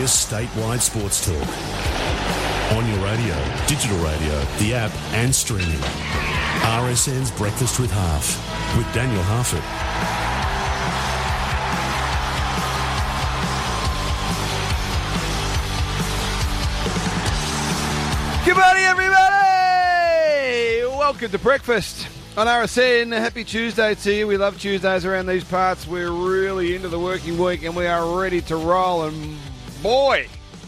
serious statewide sports talk. On your radio, digital radio, the app and streaming. RSN's Breakfast with Half, with Daniel Harford. Good morning, everybody! Welcome to breakfast on RSN. Happy Tuesday to you. We love Tuesdays around these parts. We're really into the working week and we are ready to roll. And boy,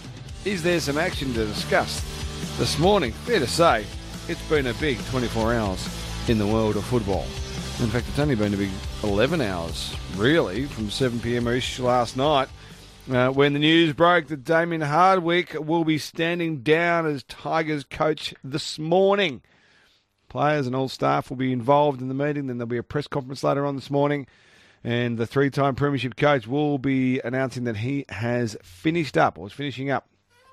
is there some action to discuss this morning. Fair to say, it's been a big 24 hours in the world of football. In fact, it's only been a big 11 hours, really, from 7 p.m-ish last night. When the news broke that Damien Hardwick will be standing down as Tigers coach this morning. Players and all staff will be involved in the meeting. Then there'll be a press conference later on this morning. And the three-time premiership coach will be announcing that he has finished up, or is finishing up,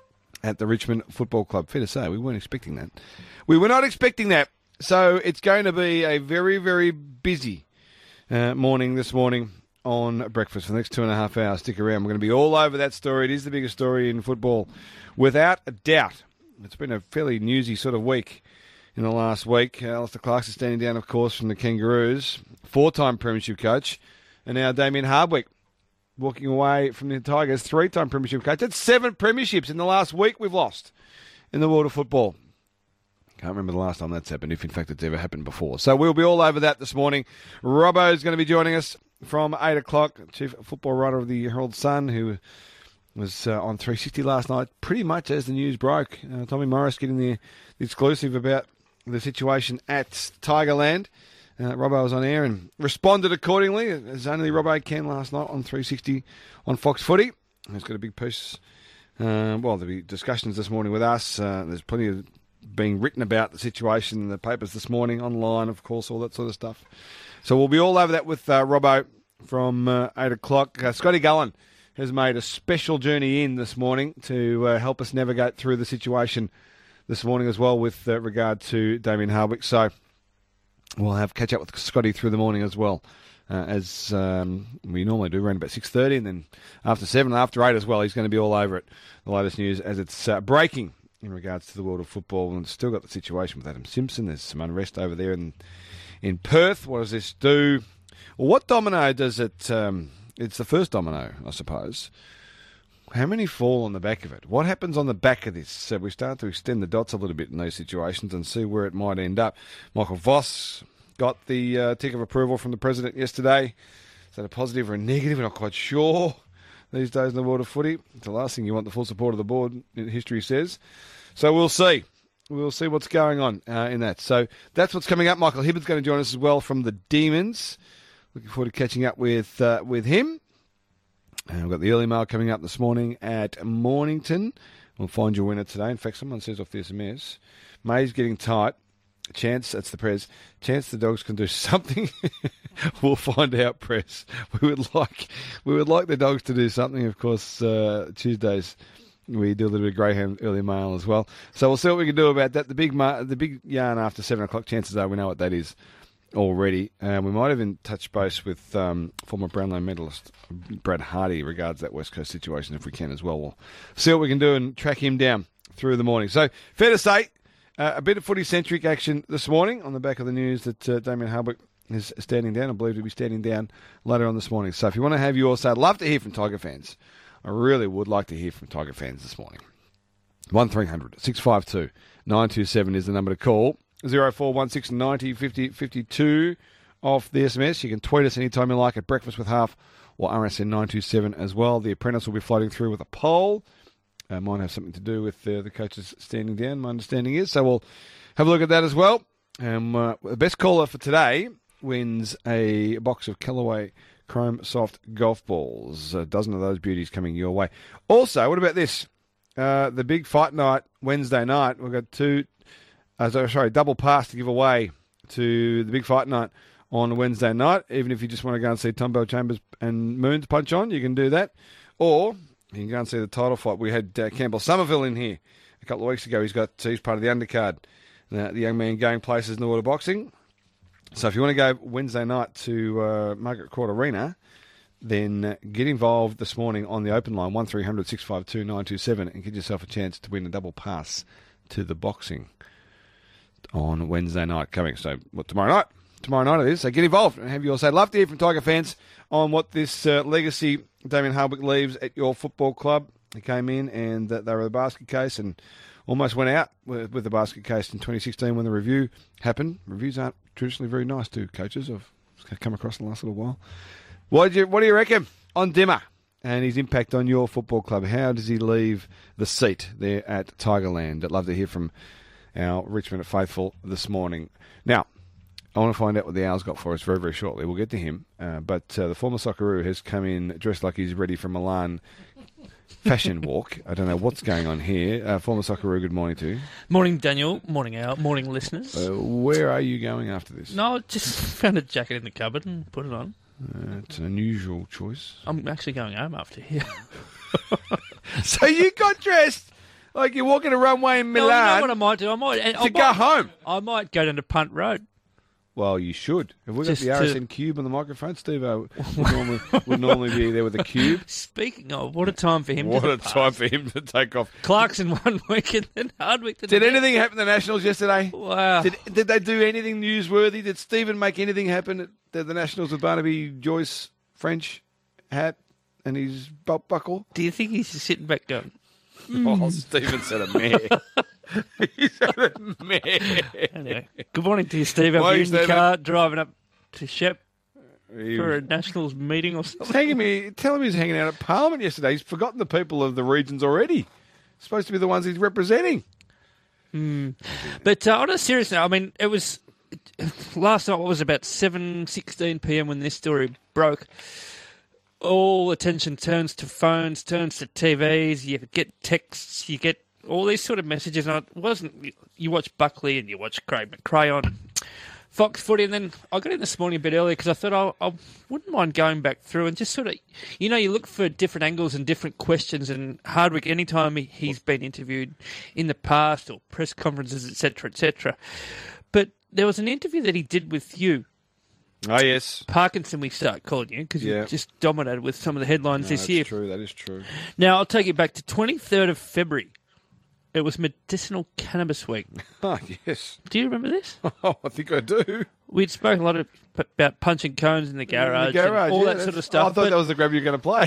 at the Richmond Football Club. Fair to say, we weren't expecting that. We were not expecting that. So it's going to be a very, very busy morning this morning on breakfast for the next 2.5 hours. Stick around. We're going to be all over that story. It is the biggest story in football, without a doubt. It's been a fairly newsy sort of week in the last week. Alistair Clarkson is standing down, of course, from the Kangaroos. 4-time premiership coach. And now Damien Hardwick walking away from the Tigers. 3-time premiership coach. That's 7 premierships in the last week we've lost in the world of football. Can't remember the last time that's happened, if in fact it's ever happened before. So we'll be all over that this morning. Robbo's going to be joining us from 8 o'clock, chief football writer of the Herald Sun, who was on 360 last night, pretty much as the news broke. Tommy Morris getting the exclusive about the situation at Tigerland. Robbo was on air and responded accordingly, as only Robbo can last night on 360 on Fox Footy. He's got a big piece. There'll be discussions this morning with us. There's plenty of being written about the situation in the papers this morning, online, of course, all that sort of stuff. So we'll be all over that with Robbo from 8 o'clock. Scotty Gullen has made a special journey in this morning to help us navigate through the situation this morning as well with regard to Damien Hardwick. So we'll have catch up with Scotty through the morning as well, as we normally do, around about 6:30, and then after 7 and after 8 as well. He's going to be all over it, the latest news as it's breaking in regards to the world of football. And still got the situation with Adam Simpson. There's some unrest over there in Perth. What does this do? Well, what domino does it... it's the first domino, I suppose. How many fall on the back of it? What happens on the back of this? So we start to extend the dots a little bit in these situations and see where it might end up. Michael Voss got the tick of approval from the president yesterday. Is that a positive or a negative? We're not quite sure these days in the world of footy. It's the last thing you want, the full support of the board, history says. So we'll see. We'll see what's going on in that. So that's what's coming up. Michael Hibbard's going to join us as well from the Demons. Looking forward to catching up with him. And we've got the early mail coming up this morning at Mornington. We'll find your winner today. In fact, someone says off the SMS, May's getting tight. Chance, that's the Prez. Chance the dogs can do something. We'll find out, Prez. We would like the dogs to do something. Of course, Tuesdays we do a little bit of Greyhound early mail as well. So we'll see what we can do about that. The big yarn after 7 o'clock. Chances are we know what that is already. We might even touch base with former Brownlow medalist Brad Hardy regards that West Coast situation if we can as well. We'll see what we can do and track him down through the morning. So fair to say, a bit of footy-centric action this morning on the back of the news that Damien Hardwick is standing down. I believe he'll be standing down later on this morning. So if you want to have your say, I'd love to hear from Tiger fans. I really would like to hear from Tiger fans this morning. 1300 652 927 is the number to call. 0416 90 50 52 off the SMS. You can tweet us anytime you like at Breakfast with Half or RSN 927 as well. The Apprentice will be floating through with a poll. Might have something to do with the coaches standing down, my understanding is. So we'll have a look at that as well. The best caller for today wins a box of Callaway Chrome Soft golf balls. A dozen of those beauties coming your way. Also, what about this? The big fight night Wednesday night. We've got double pass to give away to the big fight night on Wednesday night. Even if you just want to go and see Tom Bell Chambers and Moons punch on, you can do that. Or you can go and see the title fight. We had Campbell Somerville in here a couple of weeks ago. He's part of the undercard. The young man going places in the world of boxing. So if you want to go Wednesday night to Margaret Court Arena, then get involved this morning on the open line, 1300 652 927, and get yourself a chance to win a double pass to the boxing on Wednesday night coming. So, tomorrow night? Tomorrow night it is. So get involved and have your say. Love to hear from Tiger fans on what this legacy Damien Hardwick leaves at your football club. He came in and they were the basket case and almost went out with the basket case in 2016 when the review happened. Reviews aren't traditionally very nice to coaches. I've come across in the last little while. What do you reckon on Dimmer and his impact on your football club? How does he leave the seat there at Tigerland? I'd love to hear from our Richmond faithful this morning. Now, I want to find out what the Owls got for us very, very shortly. We'll get to him. But the former Socceroo has come in dressed like he's ready for Milan fashion walk. I don't know what's going on here. Former Socceroo, good morning to you. Morning, Daniel. Morning, Al. Morning, listeners. Where are you going after this? No, I just found a jacket in the cupboard and put it on. It's an unusual choice. I'm actually going home after here. So you got dressed like you're walking a runway in Milan. No, you know what I might do? I might go home. I might go down to Punt Road. Well, you should. Have we got Just the RSN cube on the microphone? Steve would normally be there with a cube. Speaking of, what a time for him to take off. Clarkson 1 week and then Hardwick the Did next. anything happen to the Nationals yesterday? Wow. Did they do anything newsworthy? Did Stephen make anything happen at the Nationals with Barnaby Joyce French hat and his belt buckle? Do you think he's just sitting back going, Oh, Stephen said a mare. He said a mare. Anyway, good morning to you, Steve. Out here in your car, driving up to Shep for a Nationals meeting or something. Tell him he's hanging out at Parliament yesterday. He's forgotten the people of the regions already. Supposed to be the ones he's representing. But on a serious note, I mean, it was last night. It was about 7:16 p.m. when this story broke. All attention turns to phones, turns to TVs. You get texts, you get all these sort of messages. And it wasn't. You watch Buckley and you watch Craig McRae on Fox Footy, and then I got in this morning a bit earlier because I thought I wouldn't mind going back through and just sort of, you look for different angles and different questions. And Hardwick, anytime he's been interviewed in the past or press conferences, etc. But there was an interview that he did with you. Oh, yes. Parkinson, we start calling you because you just dominated with some of the headlines this year. That is true. Now, I'll take you back to 23rd of February. It was Medicinal Cannabis Week. Oh, yes. Do you remember this? Oh, I think I do. We'd spoken a lot about punching cones in the garage, and all that sort of stuff. I thought that was the grab you were going to play.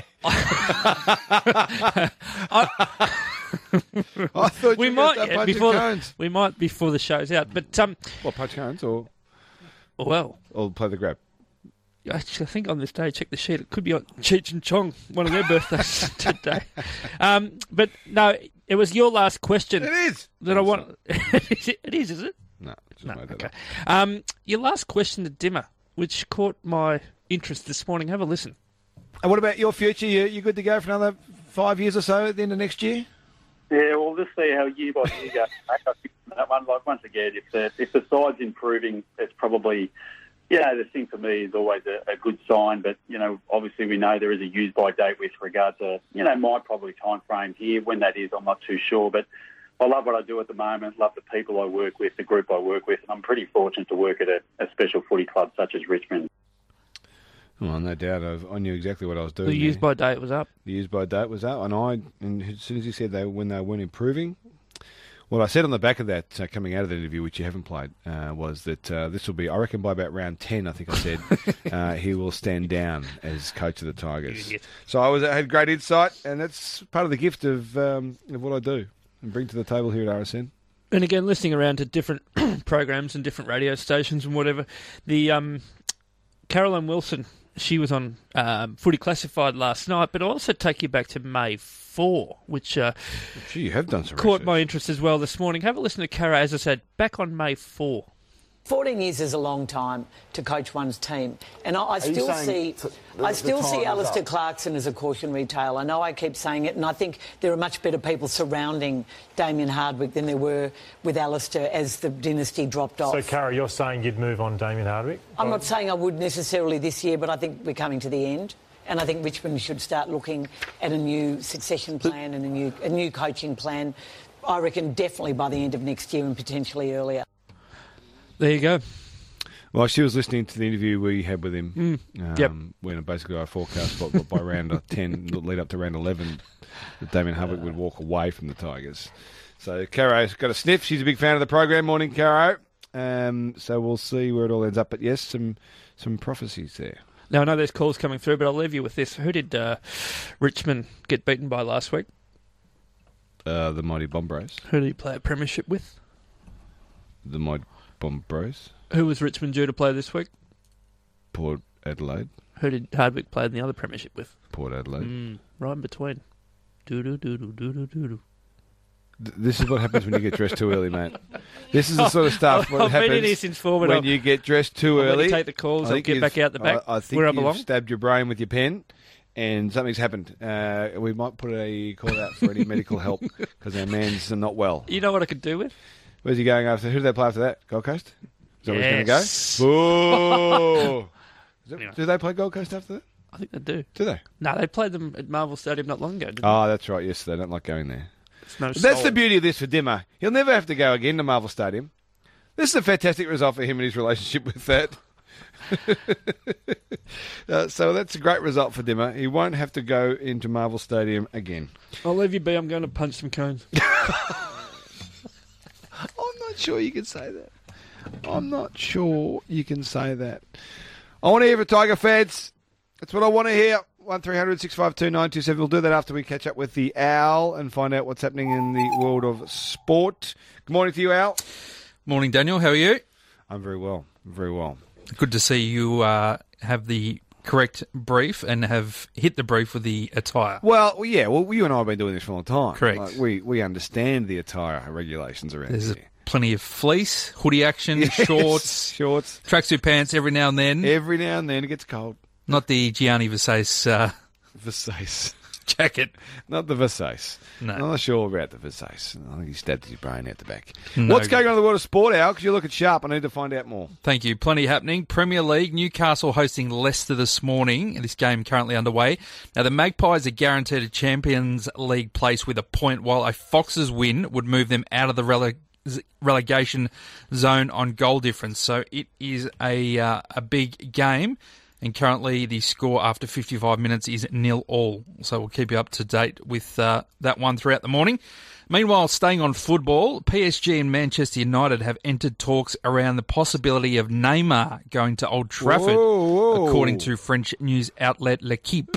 I thought you were going to start punching cones. We might before the show's out. But punch cones or... Well... Or play the grab. Actually, I think on this day, check the sheet, it could be on Cheech and Chong, one of their birthdays today. But no, it was your last question. It is. That I want. It is it? No, okay. Your last question to Dimmer, which caught my interest this morning. Have a listen. And what about your future? You good to go for another 5 years or so at the end of next year? Yeah, we'll just see how year by year goes. I think that one, like, once again, if the side's improving, it's probably... the thing for me is always a good sign, but, obviously we know there is a use-by date with regard to, my probably time frame here. When that is, I'm not too sure, but I love what I do at the moment, love the people I work with, the group I work with, and I'm pretty fortunate to work at a special footy club such as Richmond. Well, no doubt. I knew exactly what I was doing. The use-by date was up. The use-by date was up, and as soon as you said when they weren't improving... What I said on the back of that, coming out of the interview, which you haven't played, was that this will be, I reckon by about round 10, I think I said, he will stand down as coach of the Tigers. So I had great insight, and that's part of the gift of what I do and bring to the table here at RSN. And again, listening around to different programs and different radio stations and whatever, the Caroline Wilson, she was on Footy Classified last night, but I'll also take you back to May 4, which you have done some caught research. my interest as well this morning. Have a listen to Cara, as I said, back on May 4. 14 years is a long time to coach one's team, and I still see Alistair Clarkson as a cautionary tale. I know I keep saying it, and I think there are much better people surrounding Damien Hardwick than there were with Alistair as the dynasty dropped off. So, Cara, you're saying you'd move on Damien Hardwick? I'm not saying I would necessarily this year, but I think we're coming to the end. And I think Richmond should start looking at a new succession plan and a new coaching plan. I reckon definitely by the end of next year and potentially earlier. There you go. Well, she was listening to the interview we had with him. Yep. When basically I forecast by round 10, lead up to round 11, that Damien Hardwick would walk away from the Tigers. So Caro's got a sniff. She's a big fan of the program. Morning, Caro. So we'll see where it all ends up. But yes, some prophecies there. Now, I know there's calls coming through, but I'll leave you with this. Who did Richmond get beaten by last week? The Mighty Bomb Bros. Who did he play a premiership with? The Mighty Bomb Bros. Who was Richmond due to play this week? Port Adelaide. Who did Hardwick play in the other premiership with? Port Adelaide. Right in between. Doo-doo-doo-doo-doo-doo-doo. This is what happens when you get dressed too early, mate. This is the sort of stuff that I've happens been in this informative. when you get dressed too I'm early. to take the calls. I'll get back out the back I think where I you've belong. stabbed your brain with your pen, and something's happened. We might put a call out for any medical help because our man's not well. You know what I could do with? Where's he going after? Who do they play after that? Gold Coast? Is that where he's Yes. going to go? Anyway. Do they play Gold Coast after that? I think they do. Do they? No, they played them at Marvel Stadium not long ago, didn't Oh, that's right. Yes, they don't like going there. they? It's no That's soul. the beauty of this for Dimmer. He'll never have to go again to Marvel Stadium. This is a fantastic result for him and his relationship with that. So that's a great result for Dimmer. He won't have to go into Marvel Stadium again. I'll leave you be. I'm going to punch some cones. I'm not sure you can say that. I'm not sure you can say that. I want to hear from Tiger fans. That's what I want to hear. 1300 652 927. We'll do that after we catch up with the Owl and find out what's happening in the world of sport. Good morning to you, Al. Morning, Daniel. How are you? I'm very well. Very well. Good to see you have the correct brief and have hit the brief with the attire. Well, yeah. Well, you and I have been doing this for a long time. Correct. Like, we understand the attire regulations around There's here. plenty of fleece, hoodie action, Yes, shorts, tracksuit pants every now and then. Every now and then it gets cold. Not the Gianni Versace Versace. jacket. Not the Versace. No. I'm not sure about the Versace. I think he stabbed his brain out the back. No. What's going on in the world of sport, Al? Because you look at Sharp. I need to find out more. Thank you. Plenty happening. Premier League, Newcastle hosting Leicester this morning. This game currently underway. Now, the Magpies are guaranteed a Champions League place with a point, while a Foxes win would move them out of the relegation zone on goal difference. So it is a big game. And currently the score after 55 minutes is 0-0. So we'll keep you up to date with that one throughout the morning. Meanwhile, staying on football, PSG and Manchester United have entered talks around the possibility of Neymar going to Old Trafford, Whoa. according to French news outlet L'Equipe.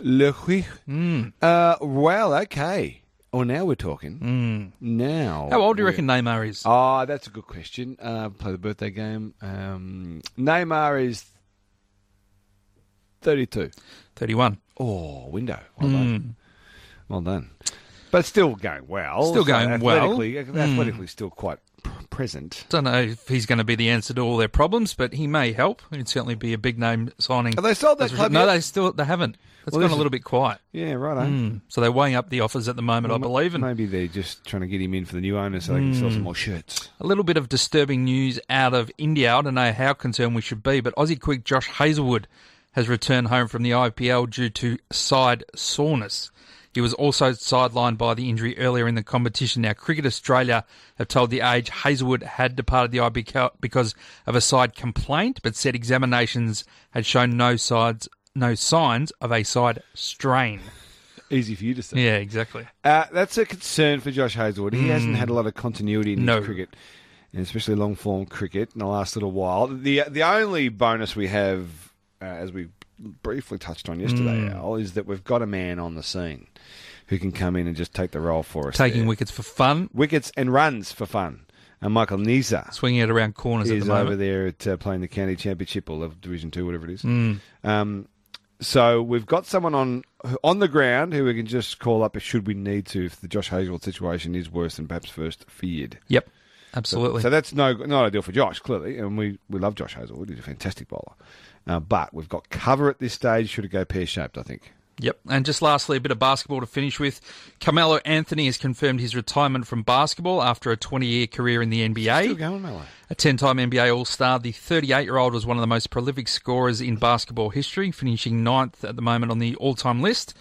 Well, okay. Oh, now we're talking. Now. How old do you reckon Neymar is? Oh, that's a good question. Play the birthday game. Neymar is 32. 31. Oh, window. Well done. Well done. But still going well. Still going well. Athletically still quite present. Don't know if he's going to be the answer to all their problems, but he may help. He'd certainly be a big name signing. Have they sold that club No, yet? they haven't. It's Well, gone this a little bit quiet. Yeah, right. So they're weighing up the offers at the moment, I believe. And Maybe they're just trying to get him in for the new owner so they can sell some more shirts. a little bit of disturbing news out of India. I don't know how concerned we should be, but Aussie quick Josh Hazlewood has returned home from the IPL due to side soreness. He was also sidelined by the injury earlier in the competition. Now, Cricket Australia have told The Age Hazlewood had departed the IPL because of a side complaint, but said examinations had shown no signs of a side strain. Easy for you to say. Yeah, exactly. That's a concern for Josh Hazlewood. He hasn't had a lot of continuity in his No. cricket, and especially long-form cricket in the last little while. The only bonus we have, as we briefly touched on yesterday, Al, is that we've got a man on the scene who can come in and just take the role for us. Taking there. wickets for fun, Wickets and runs for fun. And Michael Nisa swinging it around corners at is the moment. over there at playing the county championship or level Division 2, whatever it is. So we've got someone on the ground who we can just call up should we need to if the Josh Hazlewood situation is worse than perhaps first feared. Yep, absolutely. So that's not ideal for Josh, clearly, and we love Josh Hazlewood. He's a fantastic bowler. But we've got cover at this stage should it go pear-shaped, I think. Yep. And just lastly, a bit of basketball to finish with. Carmelo Anthony has confirmed his retirement from basketball after a 20-year career in the NBA. Still going, Melo. A 10-time NBA All-Star, the 38-year-old was one of the most prolific scorers in basketball history, finishing 9th at the moment on the all-time list.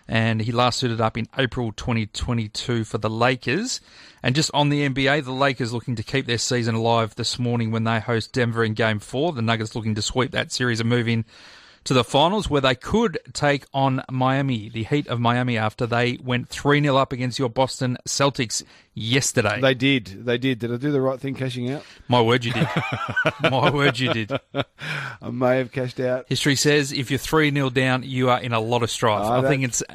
and he last suited up in April 2022 for the Lakers. And just on the NBA, the Lakers looking to keep their season alive this morning when they host Denver in Game 4. The Nuggets looking to sweep that series and move in to the finals, where they could take on Miami, the Heat of Miami, after they went 3-0 up against your Boston Celtics yesterday. They did. Did I do the right thing cashing out? My word, you did. My word, you did. I may have cashed out. History says if you're 3-0 down, you are in a lot of strife. I think it's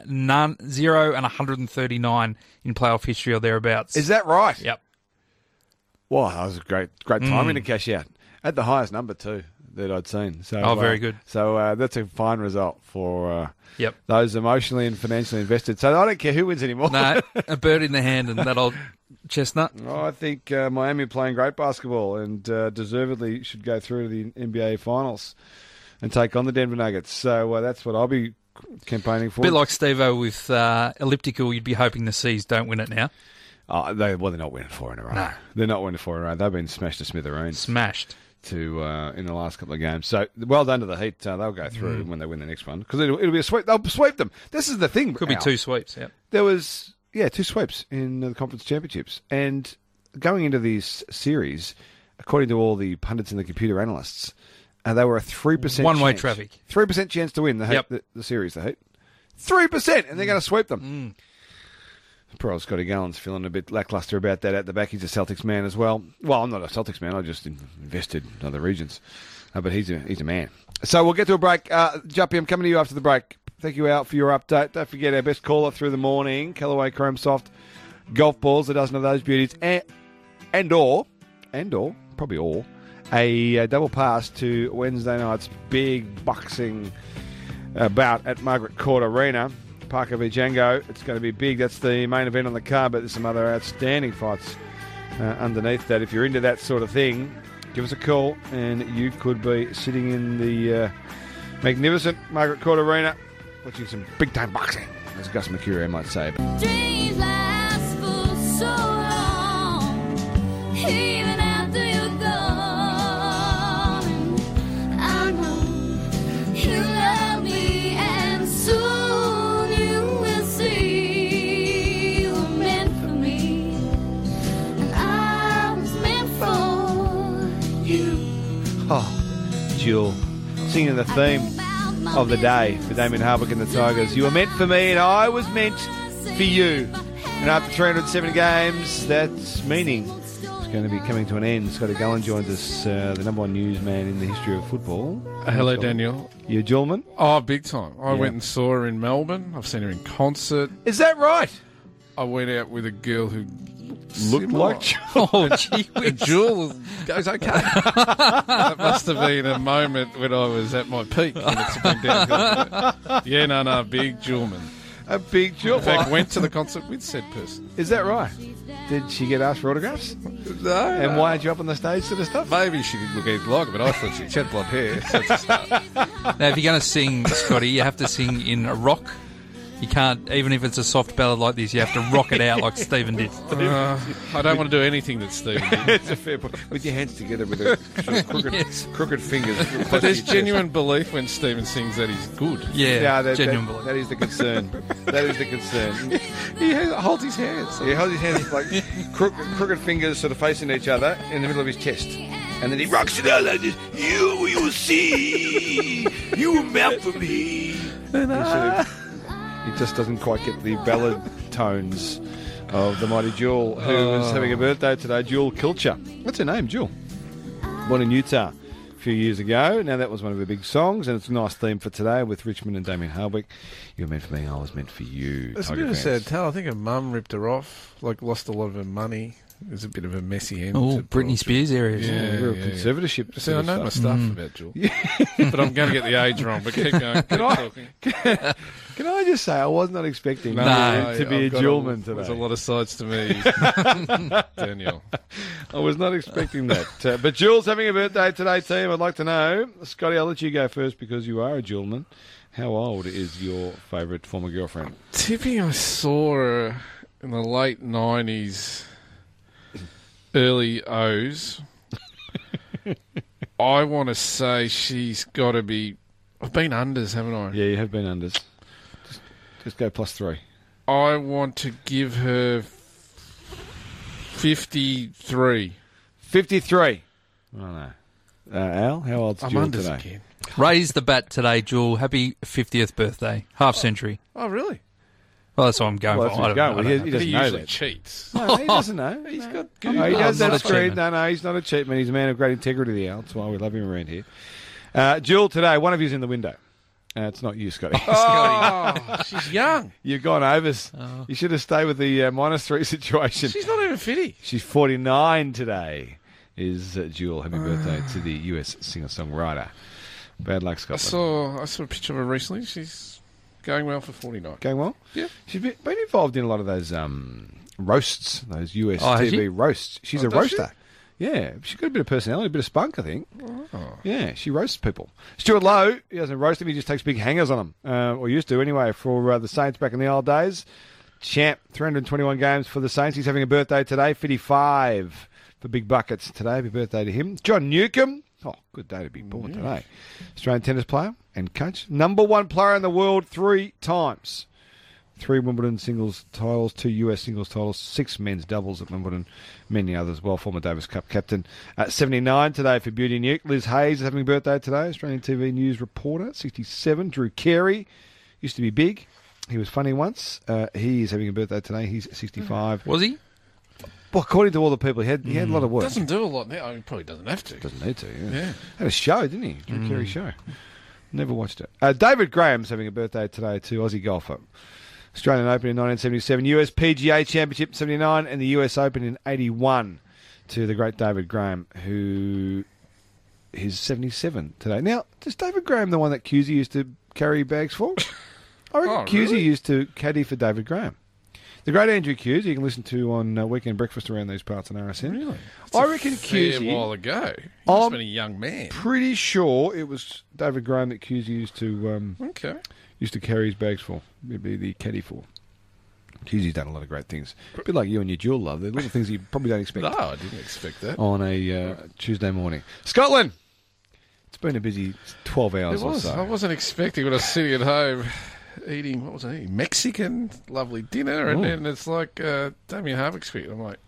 0 and 139 in playoff history or thereabouts. Is that right? Yep. Wow, that was a great timing to cash out. At the highest number, too, that I'd seen. So, very good. So that's a fine result for Yep. those emotionally and financially invested. So I don't care who wins anymore. No, a bird in the hand and that old chestnut. I think Miami are playing great basketball and deservedly should go through to the NBA Finals and take on the Denver Nuggets. So that's what I'll be campaigning for. A bit like Steve-O with Elliptical, you'd be hoping the Seas don't win it now. They're not winning 4 in a row. No. They're not winning 4 in a row. They've been smashed to smithereens. Smashed. In the last couple of games. So well done to the Heat. They'll go through when they win the next one because it'll be a sweep. They'll sweep them. This is the thing. Could be 2 sweeps, yeah. There was, 2 sweeps in the conference championships. And going into these series, according to all the pundits and the computer analysts, they were a 3% one-way chance. traffic. 3% chance to win the Heat, the series, the Heat. 3%! And they're going to sweep them. Poor old Scotty Gallen's feeling a bit lackluster about that at the back. He's a Celtics man as well. Well, I'm not a Celtics man. I just invested in other regions. But he's a man. So we'll get to a break. Juppy, I'm coming to you after the break. Thank you, Al, for your update. Don't forget our best caller through the morning, Callaway Chrome Soft golf balls, a dozen of those beauties, and probably all, a double pass to Wednesday night's big boxing bout at Margaret Court Arena. Parker v. Django. It's going to be big. That's the main event on the card, but there's some other outstanding fights underneath that. If you're into that sort of thing, give us a call, and you could be sitting in the magnificent Margaret Court Arena watching some big-time boxing, as Gus Mercurio might say. Dreams last for so long, even after you're gone. I know you love me, and soon you will see you were meant for me, and I was meant for you. Oh, Jewel, singing the theme of the day for Damien Hardwick and the Tigers. You were meant for me and I was meant for you. And after 307 games, that's meaning it's going to be coming to an end. Scotty Gallen joins us, the number one newsman in the history of football. Hello, Daniel. You a Jewelman? Oh, big time. I went and saw her in Melbourne. I've seen her in concert. Is that right? I went out with a girl who looked like Jewel. Oh, gee whiz. Jewel goes okay. That must have been a moment when I was at my peak. And it's been downhill. Yeah, no, big Jewelman. A big Jewel. In fact, went to the concert with said person. Is that right? Did she get asked for autographs? No. And wired you up on the stage sort of stuff? Maybe she didn't look anything like it, but I thought she had blonde hair. So it's a start. Now, if you're going to sing, Scotty, you have to sing in a rock. You can't, even if it's a soft ballad like this, you have to rock it out like Stephen did. I don't want to do anything that Stephen did. It's a fair point. With your hands together with a crooked fingers. But there's genuine belief when Stephen sings that he's good. Yeah, genuine belief. That is the concern. That is the concern. He holds his hands. He holds his hands like crooked fingers sort of facing each other in the middle of his chest. And then he rocks it out like this. You will see. You were meant for me. He just doesn't quite get the ballad tones of the mighty Jewel, who is having a birthday today, Jewel Kilcher. What's her name, Jewel? Born in Utah a few years ago. Now, that was one of her big songs, and it's a nice theme for today with Richmond and Damien Hardwick. You were meant for me, I was meant for you. It's a bit of a sad tale. I think her mum ripped her off, lost a lot of her money. It was a bit of a messy end. Oh, Britney Spears area. Yeah, real conservatorship. See, I know my stuff about Jewel. But I'm going to get the age wrong, but keep going. Can I just say, I was not expecting to be a Jewelman today. There's a lot of sides to me, Daniel. I was not expecting that. But Jewel's having a birthday today, team. I'd like to know. Scotty, I'll let you go first because you are a Jewelman. How old is your favourite former girlfriend? Tipping I saw her in the late 90s, early O's. I want to say she's got to be... I've been unders, haven't I? Yeah, you have been unders. Just go +3. I want to give her 53. 53. I don't know. Al, how old's I'm Jewel unders today? again. Raise the bat today, Jewel. Happy 50th birthday. Half century. Oh, really? Well, that's what I'm going Well, for. that's what he's going with. He But doesn't he know usually that. cheats. No, he doesn't know. He's got No, good. he does I'm that not a screen. cheatman. No, he's not a cheat man. He's a man of great integrity, the Al. That's why we love him around here. Jewel, today, one of you's in the window. It's not you, Scotty. Oh, she's young. You've gone overs. You should have stayed with the -3 situation. She's not even 50. She's 49 today. Is Jewel. Happy birthday to the US singer-songwriter. Bad luck, I Scotland. saw a picture of her recently. She's going well for 49. Going well? Yeah. She's been involved in a lot of those roasts, those US Oh, has TV she? roasts. She's a does she? roaster. Yeah, she's got a bit of personality, a bit of spunk, I think. Oh. Yeah, she roasts people. Stuart Lowe, he doesn't roast them, he just takes big hangers on them. Or used to anyway, for the Saints back in the old days. Champ, 321 games for the Saints. He's having a birthday today, 55 for Big Buckets today. Happy birthday to him. John Newcombe. Oh, good day to be born today. Australian tennis player and coach. #1 player in the world 3 times. 3 Wimbledon singles titles, 2 US singles titles, 6 men's doubles at Wimbledon, many others as well. Former Davis Cup captain. 79 today for Beauty Nuke. Liz Hayes is having a birthday today. Australian TV news reporter. 67. Drew Carey used to be big. He was funny once. He is having a birthday today. He's 65. Was he? Well, according to all the people, he had a lot of work. Doesn't do a lot now. He probably doesn't have to. Doesn't need to. Yeah. Had a show, didn't he? Drew Carey show. Never watched it. David Graham's having a birthday today too. Aussie golfer. Australian Open in 1977, US PGA Championship 79, and the US Open in 81 to the great David Graham, who is 77 today. Now, is David Graham the one that Cusey used to carry bags for? I reckon Oh, Cusey really? used to caddy for David Graham. The great Andrew Cusey, you can listen to on Weekend Breakfast around these parts on RSN. Really? I reckon Fair Cusey, while ago. He must have been a young man. pretty sure it was David Graham that Cusey used to Okay. carry his bags for. He'd be the caddy for. Cusey's done a lot of great things. A bit like you and your Jewel love. They're little things you probably don't expect No, I didn't expect that. on a Tuesday morning. Scotland! It's been a busy 12 hours It was. or I so. wasn't expecting when I was sitting at home eating, what was I eating? Mexican, lovely dinner, and Ooh. then it's like Damien Harvick speak. I'm like,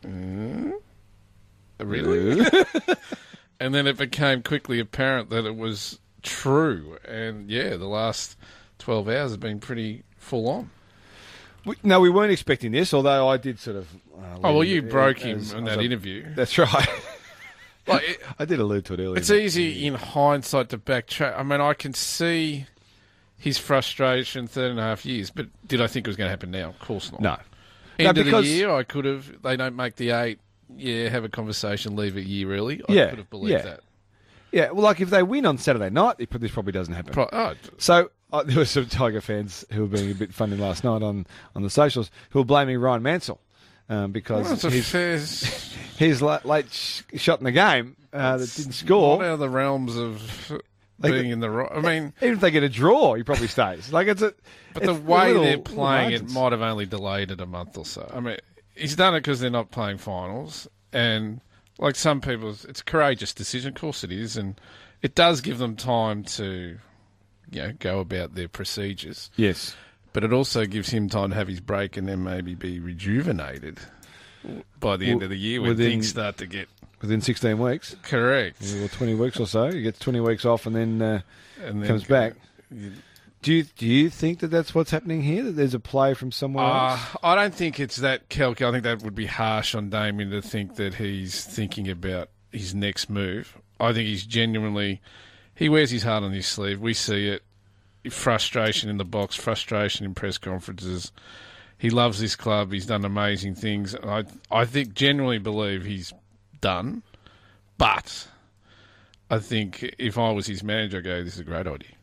really? And then it became quickly apparent that it was true. And yeah, the last 12 hours have been pretty full on. No, we weren't expecting this, although I did sort of... Oh, well, you broke him as- in as that a- interview. That's right. Like, I did allude to it earlier. it's easy in hindsight to backtrack. I mean, I can see his frustration 3.5 years, but did I think it was going to happen now? Of course not. No. End of the because- year, I could have. They don't make the 8. Yeah, have a conversation, leave a year early. I Yeah, could have believed yeah. that. Yeah, well, like if they win on Saturday night, this probably doesn't happen. So there were some Tiger fans who were being a bit funny last night on the socials who were blaming Ryan Mansell because Well, it's a fair. his late shot in the game that didn't score. Not out of the realms of being in the right. I mean, Even if they get a draw, he probably stays. Like it's a. but it's the way little- they're little playing it margins. might have only delayed it a month or so. I mean, he's done it because they're not playing finals, and like some people, it's a courageous decision. Of course, it is, and it does give them time to, go about their procedures. Yes. But it also gives him time to have his break and then maybe be rejuvenated by the end of the year when within- things start to get Within 16 weeks. correct. Or 20 weeks or so. He gets 20 weeks off and then And then comes back. Do you think that that's what's happening here? That there's a play from somewhere else? I don't think it's that calculated. I think that would be harsh on Damien to think that he's thinking about his next move. I think he's genuinely... He wears his heart on his sleeve. We see it. Frustration in the box, frustration in press conferences. He loves this club. He's done amazing things. I think, genuinely believe he's done. But I think if I was his manager, I'd go, this is a great idea.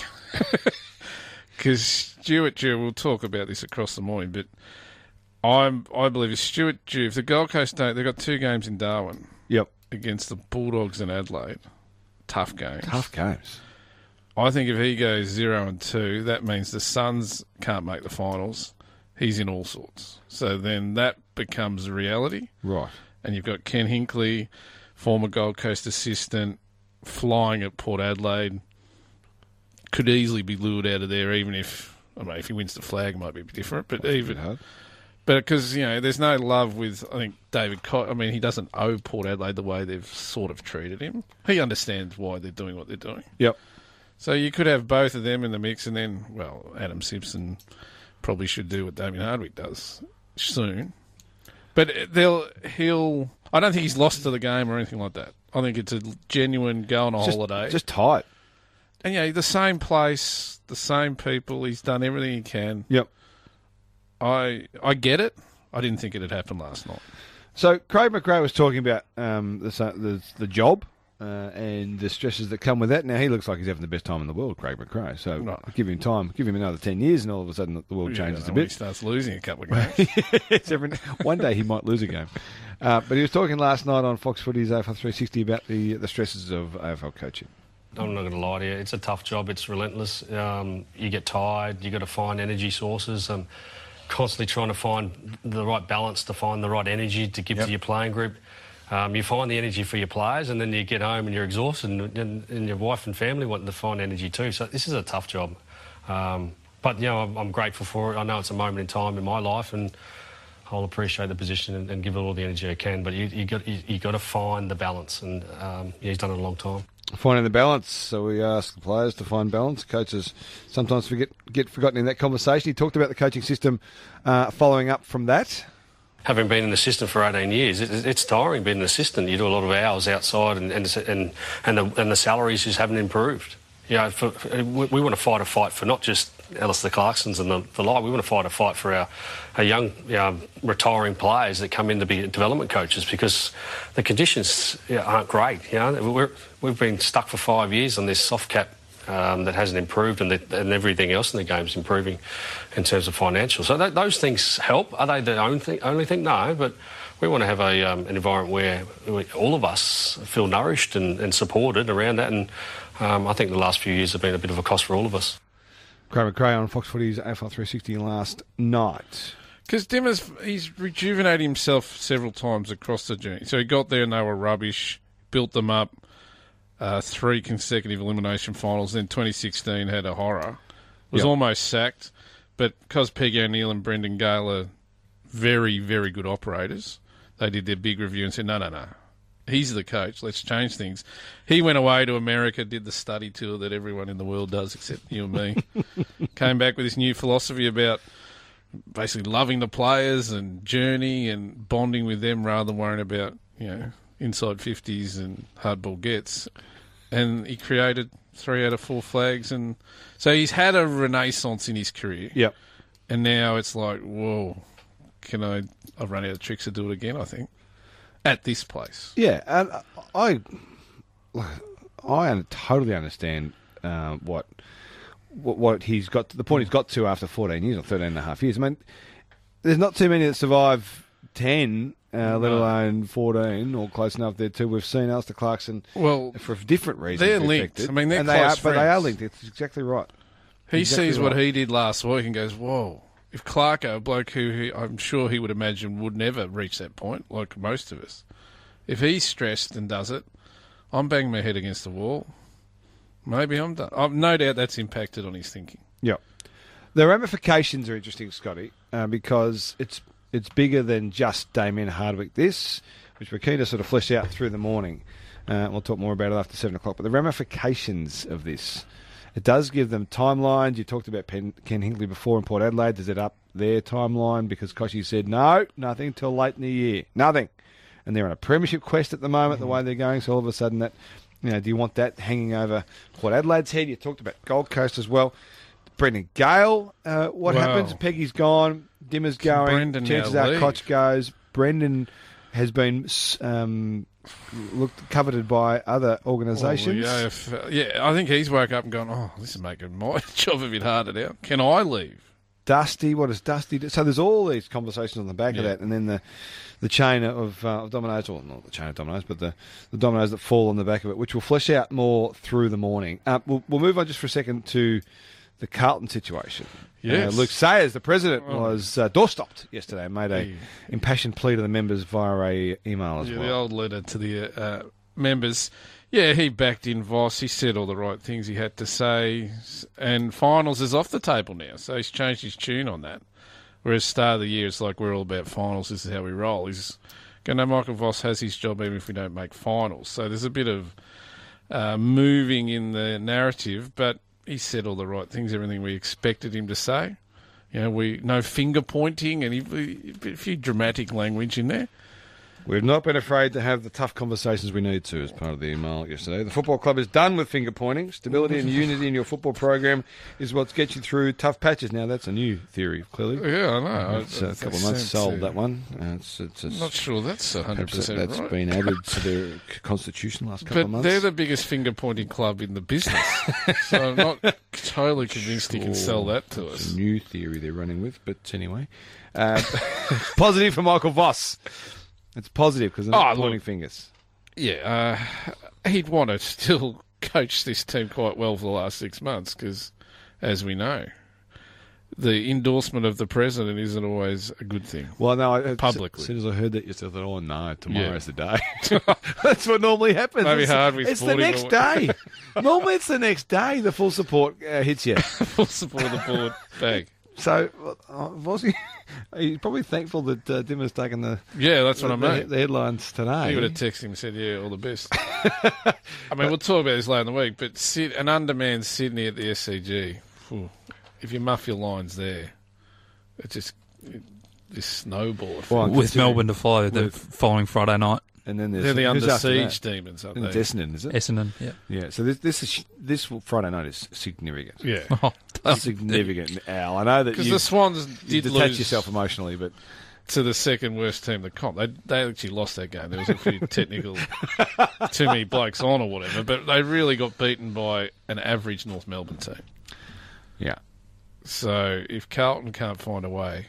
Because Stuart Dew, we'll talk about this across the morning, but I believe if Stuart Dew, if the Gold Coast don't, they've got 2 games in Darwin Yep. against the Bulldogs and Adelaide. Tough games. Tough games. I think if he goes 0-2, that means the Suns can't make the finals. He's in all sorts. So then that becomes a reality. Right. And you've got Ken Hinkley, former Gold Coast assistant, flying at Port Adelaide. Could easily be lured out of there even if I mean, if he wins the flag, it might be different, but even... But because, there's no love with, I think, David Cott. I mean, he doesn't owe Port Adelaide the way they've sort of treated him. He understands why they're doing what they're doing. Yep. So you could have both of them in the mix, and then, Adam Simpson probably should do what Damien Hardwick does soon. But I don't think he's lost to the game or anything like that. I think it's a genuine go on a holiday. Just tight. And, the same place, the same people. He's done everything he can. Yep. I get it. I didn't think it had happened last night. So Craig McRae was talking about the job and the stresses that come with that. Now, he looks like he's having the best time in the world, Craig McRae. So give him time. Give him another 10 years and all of a sudden the world changes a bit. He starts losing a couple of games. One day he might lose a game. But he was talking last night on Fox Footy's AFL 360 about the stresses of AFL coaching. I'm not going to lie to you. It's a tough job. It's relentless. You get tired. You got to find energy sources. Constantly trying to find the right balance, to find the right energy to give to your playing group. You find the energy for your players, and then you get home and you're exhausted, and your wife and family want to find energy too. So this is a tough job. But, I'm grateful for it. I know it's a moment in time in my life, and I'll appreciate the position and give it all the energy I can. But you got to find the balance, and he's done it a long time. Finding the balance. So we ask the players to find balance. Coaches sometimes get forgotten in that conversation. He talked about the coaching system following up from that. Having been an assistant for 18 years, it's tiring being an assistant. You do a lot of hours outside, and the salaries just haven't improved. We want to fight a fight for not just Alistair Clarksons and the like. We want to fight a fight for our young retiring players that come in to be development coaches, because the conditions aren't great. We've been stuck for 5 years on this soft cap that hasn't improved, and everything else in the game's improving in terms of financial. So those things help. Are they the only thing? No, but we want to have an environment where all of us feel nourished and supported around that, and I think the last few years have been a bit of a cost for all of us. Craig McRae on Fox Footy's AFL 360 last night. Because he's rejuvenated himself several times across the journey. So he got there and they were rubbish, built them up, 3 consecutive elimination finals, then 2016 had a horror. Was almost sacked, but because Peggy O'Neill and Brendan Gale are very, very good operators, they did their big review and said, no. He's the coach. Let's change things. He went away to America, did the study tour that everyone in the world does except you and me. Came back with this new philosophy about basically loving the players and journey and bonding with them rather than worrying about, inside 50s and hardball gets. And he created 3 out of 4 flags. And so he's had a renaissance in his career. Yep. And now it's like, whoa, I've run out of tricks to do it again, I think. At this place. Yeah, and I totally understand what he's got, the point he's got to after 14 years or 13 and a half years. I mean, there's not too many that survive 10, let alone 14 or close enough there too. We've seen Alistair Clarkson for different reasons. They're linked. Affected, I mean, they're close friends. But they are linked. It's exactly right. He sees what he did last week and goes, whoa. If Clarko, a bloke who I'm sure he would imagine would never reach that point, like most of us, if he's stressed and does it, I'm banging my head against the wall. Maybe I'm done. I've no doubt that's impacted on his thinking. Yeah. The ramifications are interesting, Scotty, because it's bigger than just Damien Hardwick. This, which we're keen to sort of flesh out through the morning. We'll talk more about it after 7 o'clock. But the ramifications of this, it does give them timelines. You talked about Ken Hinkley before in Port Adelaide. Does it up their timeline? Because Koshy said, no, nothing till late in the year. Nothing. And they're on a premiership quest at the moment, the way they're going. So all of a sudden that, do you want that hanging over Port Adelaide's head? You talked about Gold Coast as well. Brendan Gale, what happens? Peggy's gone. Dimmer's going. Chances are Koch goes. Brendan has been coveted by other organisations. I think he's woke up and gone, oh, this is making my job a bit harder now. Can I leave? Dusty, what does Dusty do? So there's all these conversations on the back of that, and then the chain of dominoes, or not the chain of dominoes, but the dominoes that fall on the back of it, which we'll flesh out more through the morning. We'll move on just for a second to the Carlton situation. Yes. Luke Sayers, the president, was doorstopped yesterday and made a impassioned plea to the members via a email as well. The old letter to the members. Yeah, he backed in Voss. He said all the right things he had to say. And finals is off the table now, so he's changed his tune on that. Whereas start of the year, it's like we're all about finals. This is how we roll. He's going to know Michael Voss has his job even if we don't make finals. So there's a bit of moving in the narrative, but he said all the right things, everything we expected him to say. You know, no finger pointing and a few dramatic language in there. We've not been afraid to have the tough conversations we need to as part of the email yesterday. The football club is done with finger pointing. Stability and unity in your football program is what gets you through tough patches. Now, that's a new theory, clearly. Yeah, I know. It's a couple of months sold, that one. I'm not sure that's 100% That's right. been added to their constitution last couple of months. But they're the biggest finger-pointing club in the business. So I'm not totally convinced he can sell that to us. It's a new theory they're running with, but anyway. Positive for Michael Voss. It's positive because they're not pointing fingers. Yeah, he'd want to still coach this team quite well for the last 6 months because, as we know, the endorsement of the president isn't always a good thing. Well, no, publicly. As soon as I heard that, I thought, oh no, tomorrow's the day. That's what normally happens. Maybe hard with it's the next day. Normally it's the next day the full support hits you. Full support of the board bag. So, he's probably thankful that Dimmer's taken the that's what I mean. The headlines today. He would have texted him and said, yeah, all the best. I mean, we'll talk about this later in the week, but an undermanned Sydney at the SCG, if you muff your lines there, it just snowball. With Melbourne to follow the following Friday night. And then they're the under siege demons, aren't they? Essendon, is it? Essendon, yeah. Yeah, so this Friday night is significant. Yeah. Significant, Al. I know that because the Swans you did detach lose yourself emotionally, but to the second worst team in the comp. They actually lost that game. There was a few technical, too many blokes on or whatever, but they really got beaten by an average North Melbourne team. Yeah. So if Carlton can't find a way,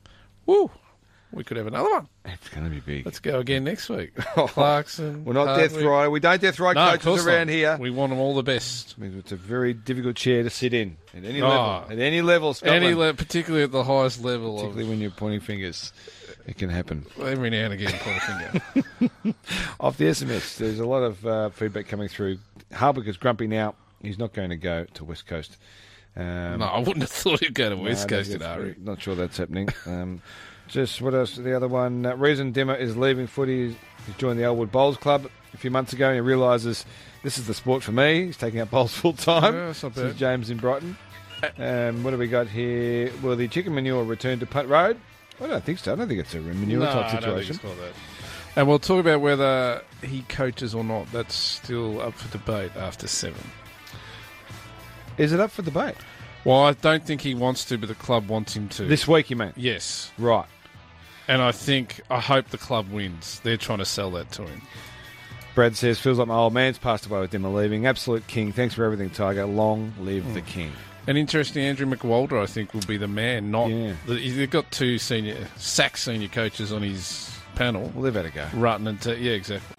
we could have another one. It's going to be big. Let's go again next week. Clarkson. We're not death row. We don't death row coaches around here. We want them all the best. It's a very difficult chair to sit in at any level. At any level, Scotland. Particularly at the highest level. Particularly when you're pointing fingers. It can happen. Every now and again, point a finger. Off the SMS, there's a lot of feedback coming through. Harwick is grumpy now. He's not going to go to West Coast. No, I wouldn't have thought he'd go to West Coast at Ari. Not sure that's happening. Just what else? The other one. Reason Dimmer is leaving footy. He joined the Elwood Bowls Club a few months ago and he realises this is the sport for me. He's taking up bowls full time. Yeah, that's not bad. This is James in Brighton. What have we got here? Will the chicken manure return to Punt Road? I don't think so. I don't think it's a manure type situation. I don't think it's not that. And we'll talk about whether he coaches or not. That's still up for debate after 7. Is it up for debate? Well, I don't think he wants to, but the club wants him to. This week, you mean? Yes. Right. And I hope the club wins. They're trying to sell that to him. Brad says, feels like my old man's passed away with Dimmer leaving. Absolute king. Thanks for everything, Tiger. Long live the king. And interesting, Andrew McWalder, I think, will be the man. They've got 2 senior coaches on his panel. Well, they've had a go. Rutten and yeah, exactly.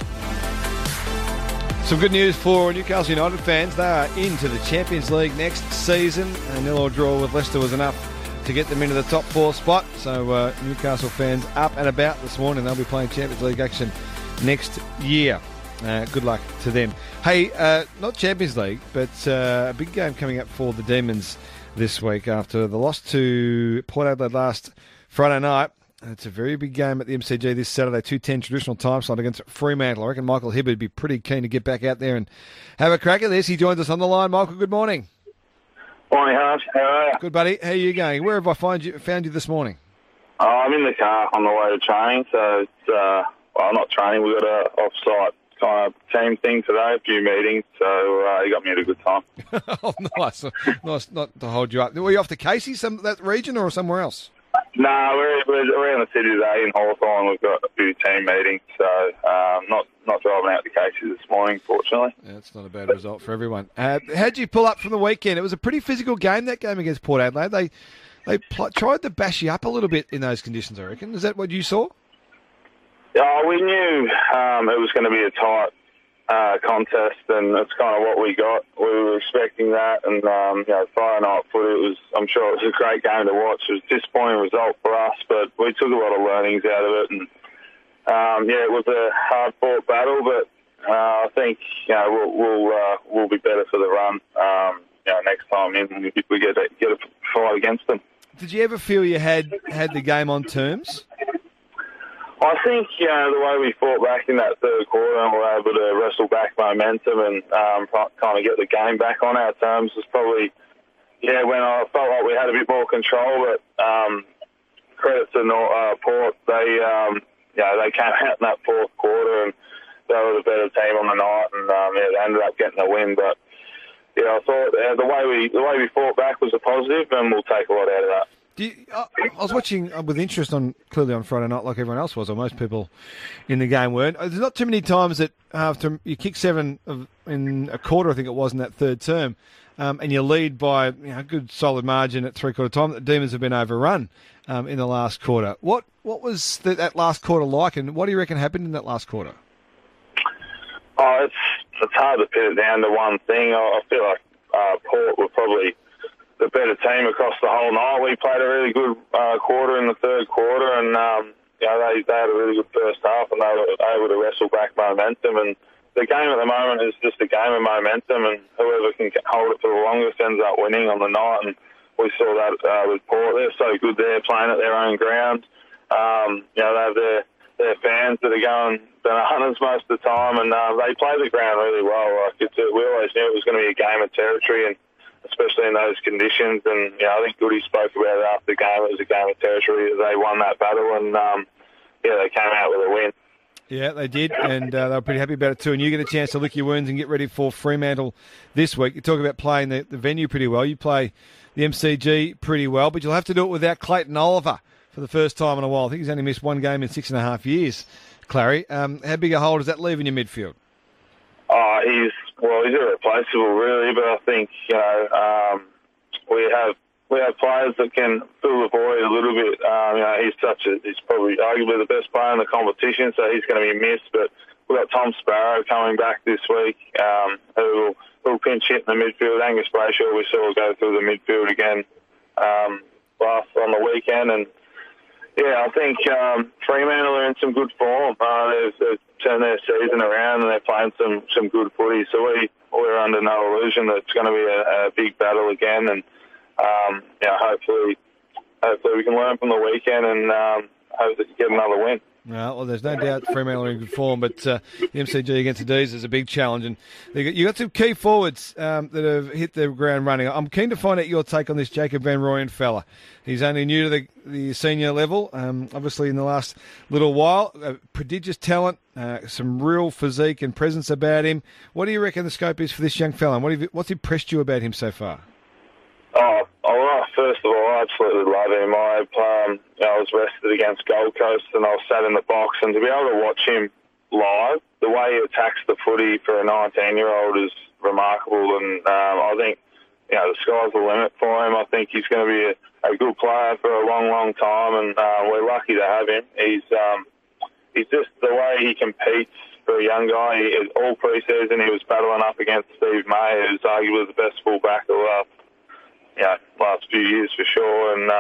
Some good news for Newcastle United fans. They are into the Champions League next season. A 0-0 draw with Leicester was enough to get them into the top 4 spot. So Newcastle fans up and about this morning. They'll be playing Champions League action next year. Good luck to them. Hey, not Champions League, but a big game coming up for the Demons this week after the loss to Port Adelaide last Friday night. It's a very big game at the MCG this Saturday, 2:10 traditional time slot against Fremantle. I reckon Michael Hibberd would be pretty keen to get back out there and have a crack at this. He joins us on the line. Michael, good morning. Morning, Harsh. How are you? Good, buddy. How are you going? Where have I found you this morning? I'm in the car on the way to training, so it's, not training. We've got a off-site kind of team thing today, a few meetings, so you got me at a good time. Oh, nice. Nice not to hold you up. Were you off to Casey, that region, or somewhere else? No, we're around the city today in Hawthorn. We've got a few team meetings, so not driving out to Casey this morning, fortunately. Yeah, that's not a bad result for everyone. How'd you pull up from the weekend? It was a pretty physical game, that game against Port Adelaide. They tried to bash you up a little bit in those conditions, I reckon. Is that what you saw? Yeah, we knew it was going to be a tight contest, and that's kind of what we got. We were expecting that, and Friday night footy, I'm sure it was a great game to watch. It was a disappointing result for us, but we took a lot of learnings out of it, and it was a hard-fought battle, but I think we'll be better for the run. Next time in, if we get a fight against them. Did you ever feel you had the game on terms? I think the way we fought back in that third quarter and were able to wrestle back momentum and kind of get the game back on our terms was probably when I felt like we had a bit more control. But credit to Port, they came out in that fourth quarter and they were the better team on the night, and they ended up getting a win. But I thought the way we fought back was a positive, and we'll take a lot out of that. I was watching with interest clearly on Friday night, like everyone else was, or most people in the game weren't. There's not too many times that after you kick 7 in a quarter, I think it was in that third term, and you lead by a good solid margin at three-quarter time, that the Demons have been overrun in the last quarter. What was that last quarter like, and what do you reckon happened in that last quarter? Oh, it's hard to pin it down to one thing. I feel like Port were probably the better team across the whole night. We played a really good quarter in the third quarter, and they had a really good first half, and they were able to wrestle back momentum. And the game at the moment is just a game of momentum, and whoever can hold it for the longest ends up winning on the night. And we saw that with Port. They're so good there, playing at their own ground. They have their fans that are going bananas most of the time, and they play the ground really well. We always knew it was going to be a game of territory, and especially in those conditions. And I think Goody spoke about it after the game. It was a game of territory. They won that battle, and they came out with a win. Yeah, they did, and they were pretty happy about it too. And you get a chance to lick your wounds and get ready for Fremantle this week. You talk about playing the venue pretty well. You play the MCG pretty well, but you'll have to do it without Clayton Oliver for the first time in a while. I think he's only missed one game in 6.5 years. Clary, how big a hole does that leave in your midfield? Oh, he's irreplaceable, really. But I think we have players that can fill the void a little bit. He's probably arguably the best player in the competition, so he's going to be missed. But we've got Tom Sparrow coming back this week, who will pinch hit in the midfield. Angus Brayshaw we saw go through the midfield again last on the weekend, and I think Fremantle are in some good form. They've turned their season around and they're playing some good footy. So we're under no illusion that it's going to be a big battle again. And hopefully we can learn from the weekend and hope that you get another win. Well, there's no doubt Fremantle are in good form, but the MCG against the D's is a big challenge. And you got some key forwards that have hit the ground running. I'm keen to find out your take on this Jacob Van Rooyen fella. He's only new to the senior level, obviously in the last little while. Prodigious talent, some real physique and presence about him. What do you reckon the scope is for this young fella? And what's impressed you about him so far? First of all, I absolutely love him. I was rested against Gold Coast and I was sat in the box, and to be able to watch him live, the way he attacks the footy for a 19-year-old is remarkable, and I think the sky's the limit for him. I think he's going to be a good player for a long, long time, and we're lucky to have him. He's just the way he competes for a young guy. All pre-season he was battling up against Steve May, who's arguably the best fullback of the last few years for sure, and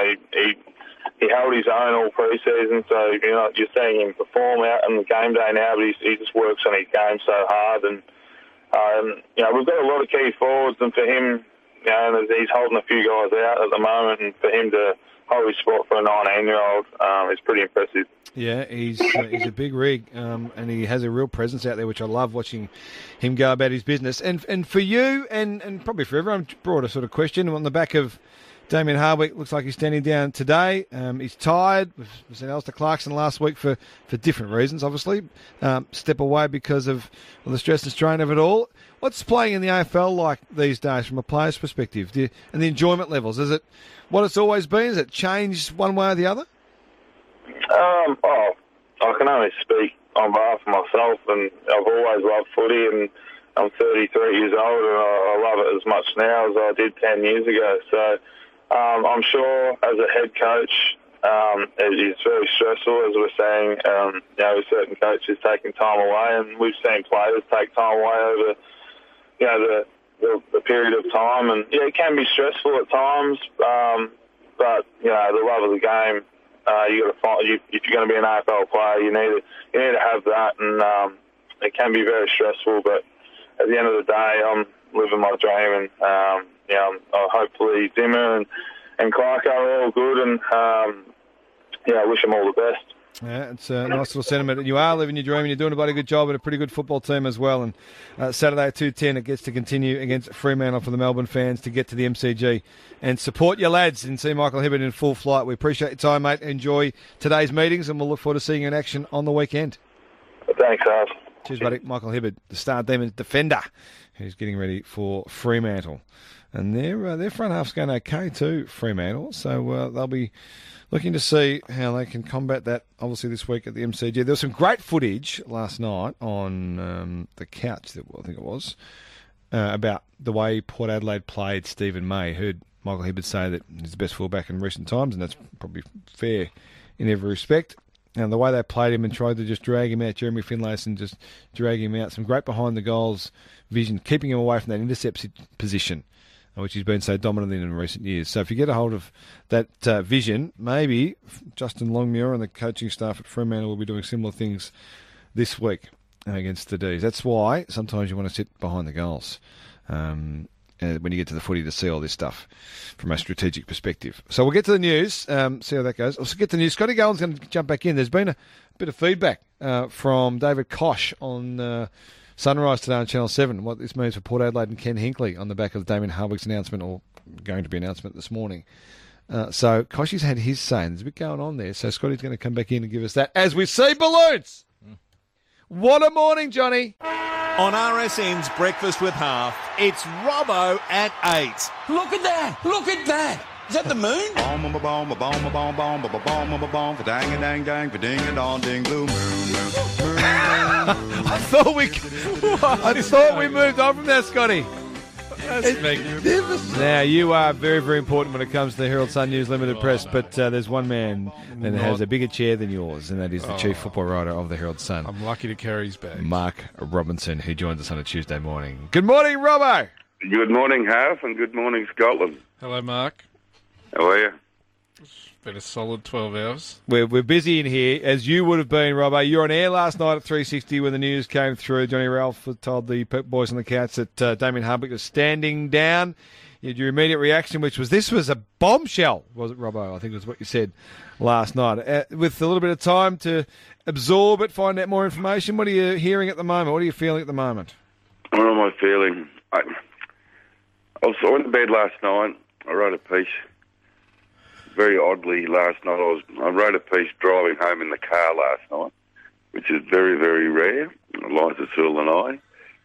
he held his own all pre-season. So you're seeing him perform out on the game day now, but he just works on his game so hard. And we've got a lot of key forwards, and for him, he's holding a few guys out at the moment, and for him to hold his spot for a 19-year-old is pretty impressive. Yeah, he's a big rig, and he has a real presence out there, which I love watching him go about his business. And for you, and probably for everyone, broader sort of question on the back of Damien Hardwick. Looks like he's standing down today. He's tired. We've seen Alistair Clarkson last week for different reasons, obviously. Step away because of the stress and strain of it all. What's playing in the AFL like these days from a player's perspective? And the enjoyment levels? Is it what it's always been? Has it changed one way or the other? I can only speak on behalf of myself, and I've always loved footy, and I'm 33 years old, and I love it as much now as I did 10 years ago. So I'm sure as a head coach, it is very stressful, as we're saying. With certain coaches taking time away, and we've seen players take time away over, the period of time, and it can be stressful at times. But the love of the game, you got to find. If you're going to be an AFL player, you need to have that, and it can be very stressful, but at the end of the day, I'm living my dream, and hopefully Dimmer and Clark are all good, and I wish them all the best. Yeah, it's a nice little sentiment. You are living your dream, and you're doing a bloody good job, and a pretty good football team as well. And Saturday at 2:10, it gets to continue against Fremantle for the Melbourne fans to get to the MCG and support your lads and see Michael Hibberd in full flight. We appreciate your time, mate. Enjoy today's meetings, and we'll look forward to seeing you in action on the weekend. Thanks, Harv. Cheers, buddy. Michael Hibberd, the Star Demons defender, who's getting ready for Fremantle. And their front half's going okay too, Fremantle. So they'll be looking to see how they can combat that, obviously, this week at the MCG. There was some great footage last night on the couch, I think it was, about the way Port Adelaide played Stephen May. Heard Michael Hibberd say that he's the best fullback in recent times, and that's probably fair in every respect. And the way they played him and tried to just drag him out, Jeremy Finlayson just drag him out. Some great behind-the-goals vision, keeping him away from that intercept position, which he's been so dominant in recent years. So if you get a hold of that vision, maybe Justin Longmuir and the coaching staff at Fremantle will be doing similar things this week against the D's. That's why sometimes you want to sit behind the goals when you get to the footy to see all this stuff from a strategic perspective. So we'll get to the news, see how that goes. I'll get to the news. Scotty Golden's going to jump back in. There's been a bit of feedback from David Koch on Sunrise today on Channel 7, what this means for Port Adelaide and Ken Hinkley on the back of Damien Hardwick's announcement, or going to be announcement this morning. So Koshy's had his say, and there's a bit going on there. So Scotty's going to come back in and give us that as we see balloons. What a morning, Johnny. On RSN's Breakfast with Half, it's Robbo at 8. Look at that! Look at that! Is that the moon? Bomb, bomb, bomb, bomb, bomb, bomb, bomb, bomb, bomb, bomb, bomb, for dang a dang dang, for ding a dong ding, blue moon. I thought we moved on from that, Scotty. That's magnificent. Now, you are very, very important when it comes to the Herald Sun News Limited Press, but there's one man that has a bigger chair than yours, and that is the chief football writer of the Herald Sun. I'm lucky to carry his bag. Mark Robinson, who joins us on a Tuesday morning. Good morning, Robbo. Good morning, Half, and good morning, Scotland. Hello, Mark. How are you? Been a solid 12 hours. We're busy in here, as you would have been, Robbo. You were on air last night at 3:60 when the news came through. Johnny Ralph told the boys on the couch that Damien Hardwick was standing down. You had your immediate reaction, which was, this was a bombshell, was it, Robbo? I think was what you said last night. With a little bit of time to absorb it, find out more information, what are you hearing at the moment? What are you feeling at the moment? What am I feeling? I went to bed last night. I wrote a piece. Very oddly, last night I wrote a piece driving home in the car last night, which is very, very rare. Eliza Sewell and I.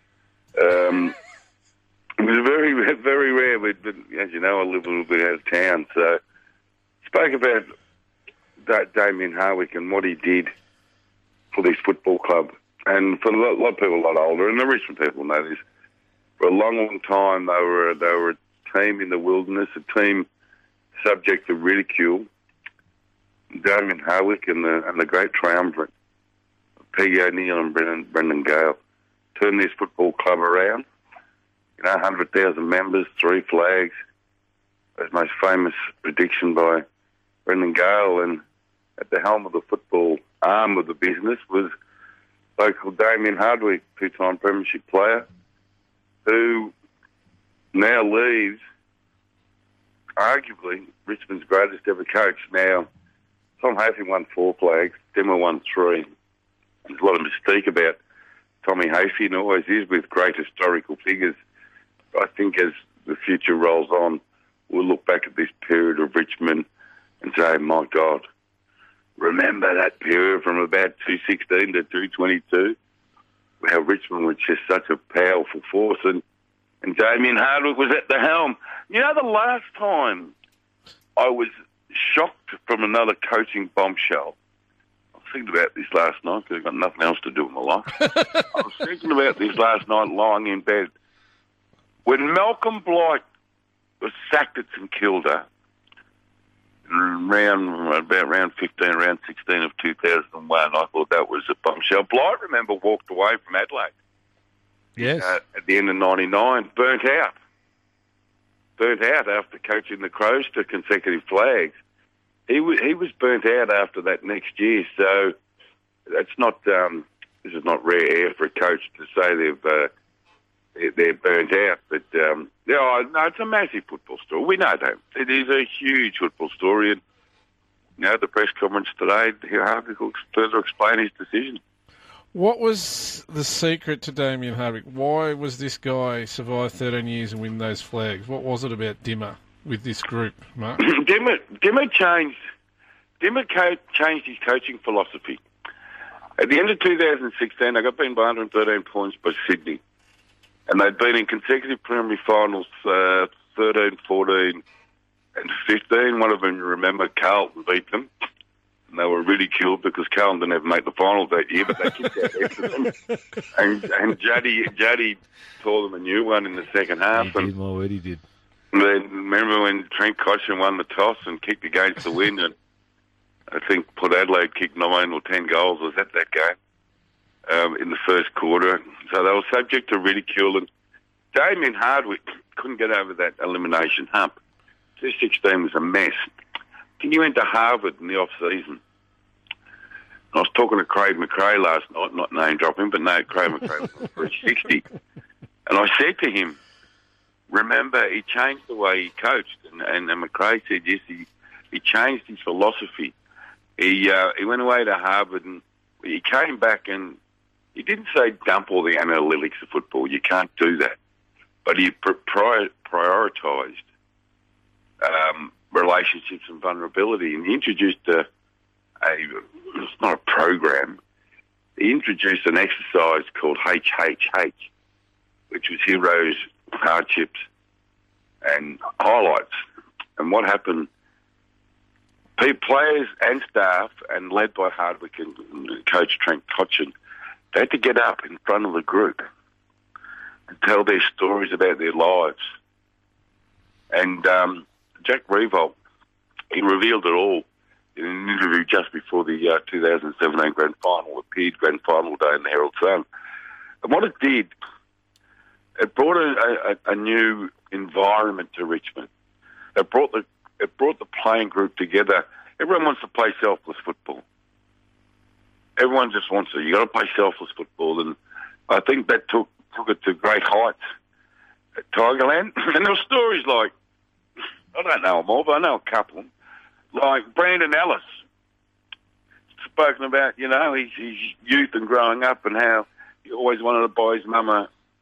It was very, very rare, but as you know, I live a little bit out of town, so spoke about Damien Hardwick and what he did for this football club, and for a lot of people a lot older, and the Richmond people know this. For a long, long time, they were a team in the wilderness, a team subject to ridicule. Damien Hardwick and the great triumvirate, Peggy O'Neill and Brendan Gale, turned this football club around. 100,000 members, 3 flags. His most famous prediction by Brendan Gale, and at the helm of the football arm of the business was local Damien Hardwick, 2-time premiership player, who now leaves arguably Richmond's greatest ever coach. Now, Tom Hafey won 4 flags, Dimmer won 3. There's a lot of mystique about Tommy Hafey, and always is with great historical figures. I think as the future rolls on, we'll look back at this period of Richmond and say, my God, remember that period from about 216 to 222, how Richmond was just such a powerful force, and Damien Hardwick was at the helm. You know, the last time I was shocked from another coaching bombshell, I was thinking about this last night because I've got nothing else to do in my life. I was thinking about this last night lying in bed. When Malcolm Blight was sacked at St Kilda, about round 15, round 16 of 2001, I thought that was a bombshell. Blight, remember, walked away from Adelaide. Yes. At the end of 99, burnt out after coaching the Crows to consecutive flags. He was burnt out after that next year, so that's not this is not rare air for a coach to say they're burnt out. But no, it's a massive football story. We know that it is a huge football story, and the press conference today, Hardwick will further explain his decision. What was the secret to Damien Hardwick? Why was this guy survive 13 years and win those flags? What was it about Dimmer with this group, Mark? Dimmer changed his coaching philosophy. At the end of 2016, they got beaten by 113 points by Sydney. And they'd been in consecutive preliminary finals 13, 14 and 15. One of them, you remember, Carlton beat them. And they were ridiculed because Carlton didn't ever make the finals that year, but they kicked out after them. And Juddy tore them a new one in the second half. He did. Then remember when Trent Cotchin won the toss and kicked against the wind, and I think Port Adelaide kicked 9 or 10 goals. Was that game in the first quarter? So they were subject to ridicule, and Damien Hardwick couldn't get over that elimination hump. 2016 was a mess. Then you went to Harvard in the off-season. I was talking to Craig McRae last night, not name-dropping, but no, Craig McRae was on 360. And I said to him, remember, he changed the way he coached. And McRae said, yes, he changed his philosophy. He went away to Harvard and he came back and he didn't say dump all the analytics of football. You can't do that. But he prioritised relationships and vulnerability, and he introduced it's not a program. He introduced an exercise called HHH, which was heroes, hardships, and highlights. And what happened? Players and staff, and led by Hardwick and coach Trent Cotchin, they had to get up in front of the group and tell their stories about their lives. And Jack Revolt, he revealed it all in an interview just before the 2017 Grand Final, appeared Grand Final day in the Herald Sun. And what it did, it brought a new environment to Richmond. It brought the playing group together. Everyone wants to play selfless football. Everyone just wants to. You got to play selfless football, and I think that took it to great heights at Tigerland. And there were stories like, I don't know them all, but I know a couple. Like Brandon Ellis, spoken about, his youth and growing up and how he always wanted to buy his mum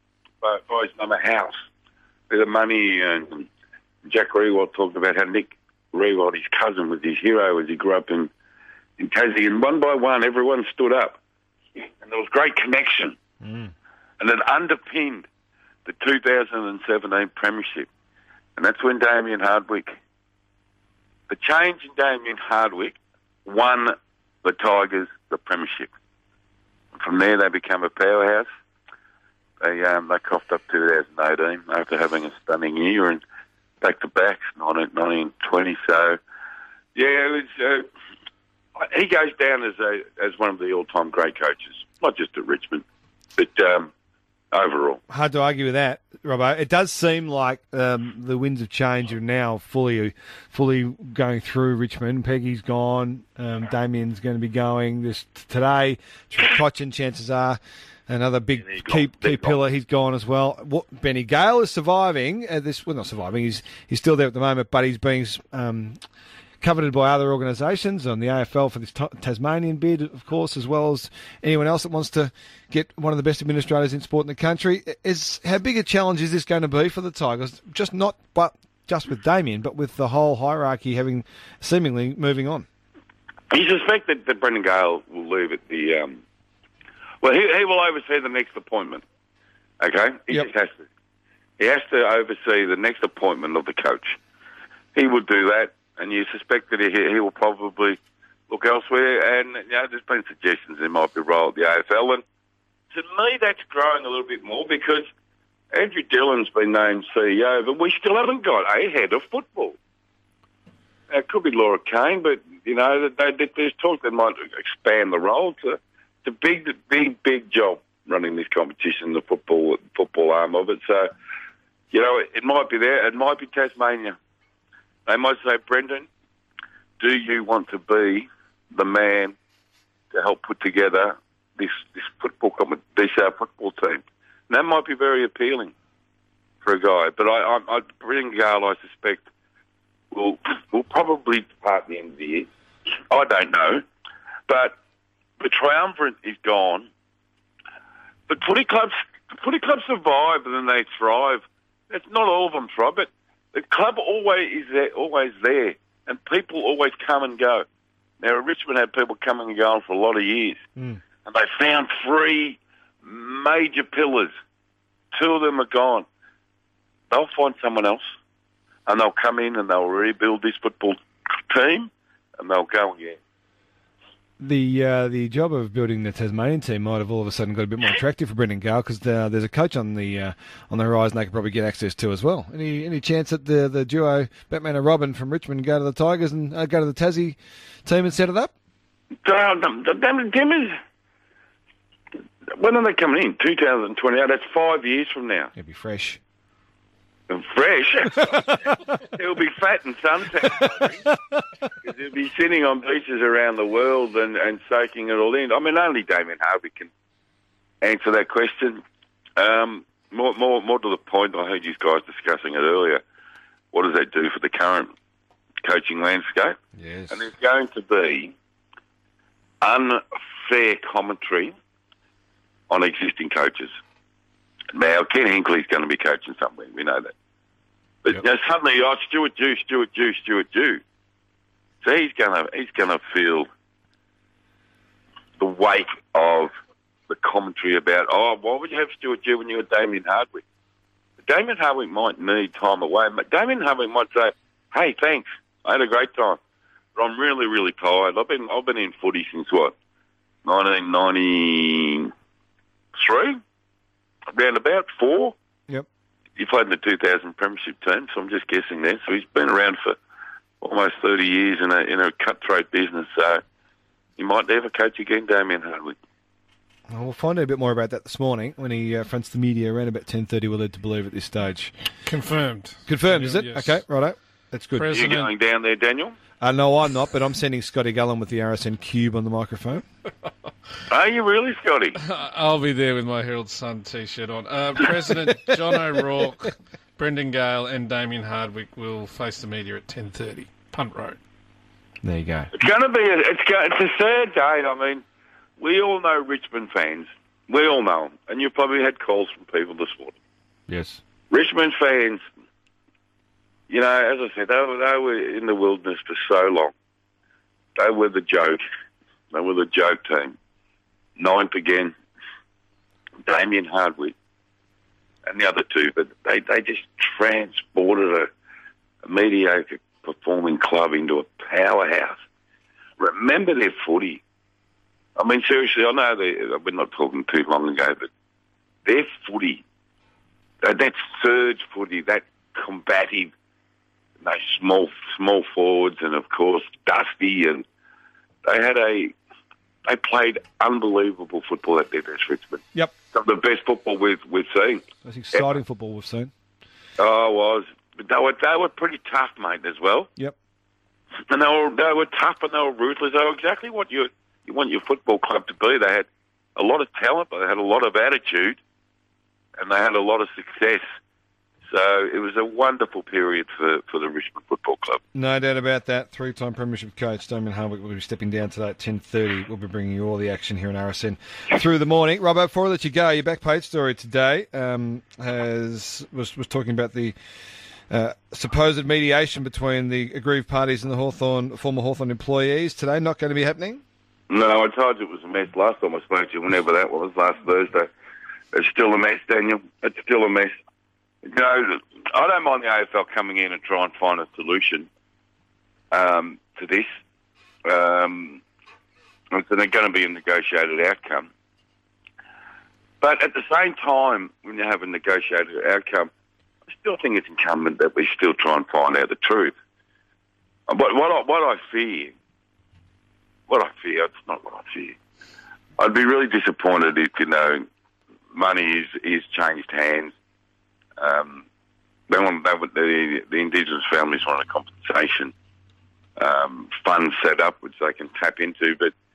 a house with the money. And Jack Rewald talked about how Nick Rewald, his cousin, was his hero as he grew up in Tassie. And one by one, everyone stood up. And there was great connection. And it underpinned the 2017 Premiership. And that's when Damien Hardwick, the change in Damien Hardwick, won the Tigers the Premiership. From there, they became a powerhouse. They coughed up 2018 after having a stunning year and back-to-backs, 19, 20. So, yeah, it was, he goes down as one of the all-time great coaches, not just at Richmond, but overall. Hard to argue with that, Robbo. It does seem like the winds of change are now fully going through Richmond. Peggy's gone. Damien's going to be going this today. Cotchin, chances are, another big key pillar. He's gone as well. Benny Gale is surviving. Not surviving. He's still there at the moment, but he's being coveted by other organisations on the AFL for this Tasmanian bid, of course, as well as anyone else that wants to get one of the best administrators in sport in the country. How big a challenge is this going to be for the Tigers? Just with Damien, but with the whole hierarchy having seemingly moving on. You suspect that Brendan Gale will leave at the... he will oversee the next appointment. Okay? He just has to. He has to oversee the next appointment of the coach. He will do that. And you suspect that he will probably look elsewhere. And there's been suggestions there might be a role at the AFL. And to me, that's growing a little bit more because Andrew Dillon's been named CEO, but we still haven't got a head of football. Now, it could be Laura Kane, but there's talk they might expand the role. It's a big job running this competition, the football arm of it. So, it might be there. It might be Tasmania. They might say, Brendan, do you want to be the man to help put together this football team. And that might be very appealing for a guy. But Brendan Gale, I suspect, will probably depart at the end of the year. I don't know. But the triumvirate is gone. But footy clubs survive and then they thrive. It's not all of them thrive, but the club always there, and people always come and go. Now, Richmond had people coming and going for a lot of years, and they found 3 major pillars. 2 of them are gone. They'll find someone else, and they'll come in and they'll rebuild this football team, and they'll go again. The job of building the Tasmanian team might have all of a sudden got a bit more attractive for Brendan Gale because there's a coach on the horizon they could probably get access to as well. Any chance that the duo Batman and Robin from Richmond go to the Tigers and go to the Tassie team and set it up? The Dimmers, when are they coming in? 2028. That's 5 years from now. It'll be fresh. Fresh. He'll be fat and suntan. Because he'll be sitting on beaches around the world and soaking it all in. I mean, only Damien Harvey can answer that question. More to the point, I heard you guys discussing it earlier. What does that do for the current coaching landscape? Yes. And there's going to be unfair commentary on existing coaches. Now, Ken Hinkley's going to be coaching somewhere. We know that. But suddenly, Stuart Dew. So he's going to feel the weight of the commentary about, why would you have Stuart Dew when you had Damien Hardwick? Damien Hardwick might need time away. Damien Hardwick might say, hey, thanks, I had a great time, but I'm really, really tired. I've been in footy since, 1993? Around about 4. Yep. He played in the 2000 Premiership team, so I'm just guessing there. So he's been around for almost 30 years in a cutthroat business. So he might never coach again, Damien Hardwick. Well, we'll find out a bit more about that this morning when he fronts the media around about 10:30. We're led to believe at this stage. Confirmed. Confirmed, is it? Yes. Okay, righto. That's good. Are you going down there, Daniel? No, I'm not, but I'm sending Scotty Gullen with the RSN Cube on the microphone. Are you really, Scotty? I'll be there with my Herald Sun T-shirt on. President John O'Rourke, Brendan Gale and Damien Hardwick will face the media at 10:30, Punt Road. There you go. It's going to be it's a sad day. I mean, we all know Richmond fans. We all know them. And you've probably had calls from people this morning. Yes. Richmond fans, as I said, they were in the wilderness for so long. They were the joke. They were the joke team. 9th again, Damien Hardwick and the other 2, but they just transported a mediocre performing club into a powerhouse. Remember their footy. I mean, seriously, I know we're not talking too long ago, but their footy, that surge footy, that combative, small forwards, and of course Dusty, and they played unbelievable football at their best, Richmond. Yep. Some of the best football we've seen. That's exciting football we've seen. Oh, it was. But they were pretty tough, mate, as well. Yep. And they were tough and they were ruthless. They were exactly what you want your football club to be. They had a lot of talent, but they had a lot of attitude, and they had a lot of success. So it was a wonderful period for the Richmond Football Club. No doubt about that. 3-time Premiership coach Damien Hardwick will be stepping down today at 10:30. We'll be bringing you all the action here in RSN through the morning. Robbo, before I let you go, your back page story today was talking about the supposed mediation between the aggrieved parties and the former Hawthorn employees. Today, not going to be happening? No, I told you it was a mess last time I spoke to you, whenever that was, last Thursday. It's still a mess, Daniel. It's still a mess. I don't mind the AFL coming in and try and find a solution to this. It's going to be a negotiated outcome. But at the same time, when you have a negotiated outcome, I still think it's incumbent that we still try and find out the truth. But what I fear, it's not what I fear. I'd be really disappointed if, money is changed hands. The Indigenous families want a compensation fund set up, which they can tap into. But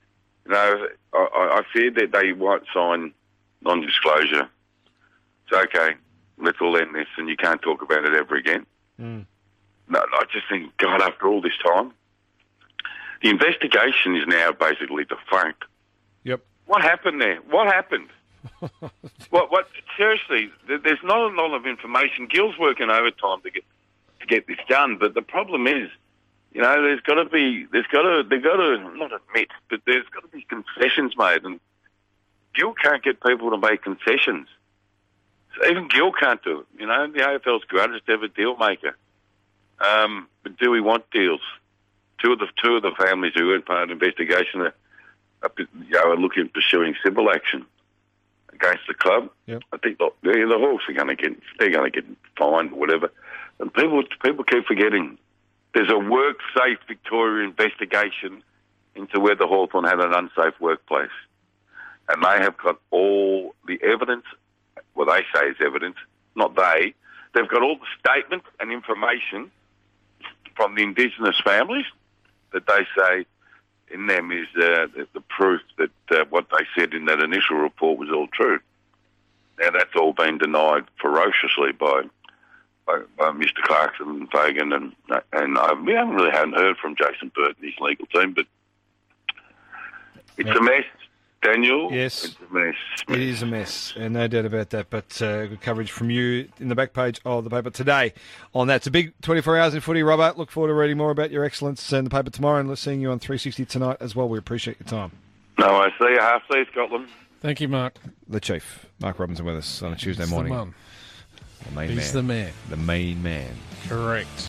You know, I feared that they might sign non-disclosure. It's okay, let's all end this, and you can't talk about it ever again. Mm. No, I just think, God, after all this time, the investigation is now basically defunct. Yep. What happened there? What happened? What? Seriously, there's not a lot of information. Gil's working overtime to get this done, but the problem is, you know, they've got to not admit, but there's got to be concessions made, and Gil can't get people to make concessions. So even Gil can't do it. You know, the AFL's greatest ever deal maker. But do we want deals? Two of the families who weren't part of the investigation are looking at pursuing civil action against the club. Yep. I think the Hawks are going to get fined or whatever. And people keep forgetting there's a WorkSafe Victoria investigation into whether Hawthorn had an unsafe workplace, and they have got all the evidence. Well, they say is evidence, not they. They've got all the statements and information from the Indigenous families that they say in them is the proof that what they said in that initial report was all true. Now, that's all been denied ferociously by Mr. Clarkson and Fagan, and we haven't heard from Jason Burt and his legal team, but it's a mess. Daniel, yes, it's a mess. It is a mess, and no doubt about that. But good coverage from you in the back page of the paper today on that. It's a big 24 hours in footy, Robert. Look forward to reading more about your excellence in the paper tomorrow, and seeing you on 360 tonight as well. We appreciate your time. No, I see you. Half see you, Scotland. Thank you, Mark. The Chief, Mark Robinson, with us on a Tuesday He's morning. The man. The main He's the man. The main man. Correct.